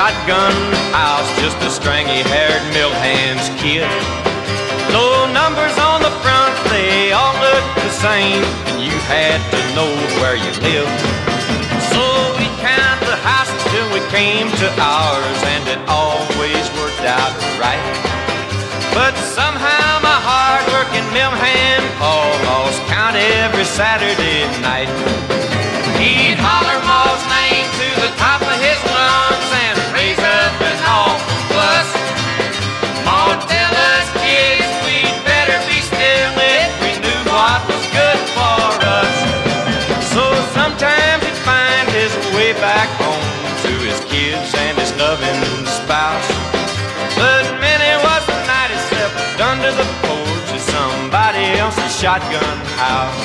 shotgun house, just a stringy-haired mill hand's kid. Low numbers on the front, they all looked the same, and you had to know where you lived. So we counted the houses till we came to ours, and it always worked out right. But somehow my hard-working mill hand Paul lost count every Saturday night. He'd holler Ma's name to the top of his lungs and raise up an awful fuss. Ma'd tell us kids we'd better be still if we knew what was good for us. So sometimes he'd find his way back home to his kids and his loving spouse. But many was the night he slept under the porch of somebody else's shotgun house.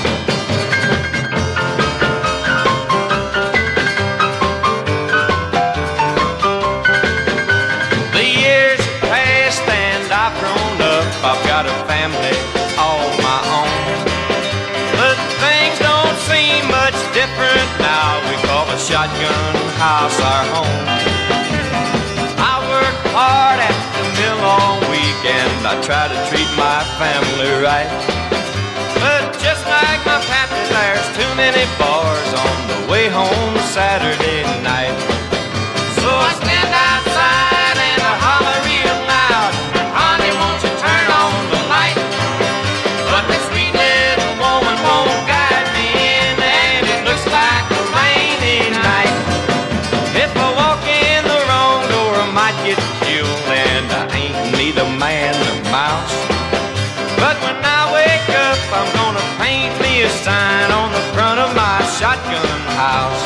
The years have passed and I've grown up. I've got a family all my own. But things don't seem much different now. We call the shotgun house our home. I work hard at the mill all weekend. I try to treat my family right. But just like my pappy, there's too many bars on the way home Saturday night. So I stand outside and I holler real loud, honey, won't you turn on the light? But the sweet little woman won't guide me in, and it looks like a rainy night. If I walk in the wrong door, I might get killed, and I ain't neither man nor mouse. But when I wake up, I'm gonna paint me a sign on the front of my shotgun house.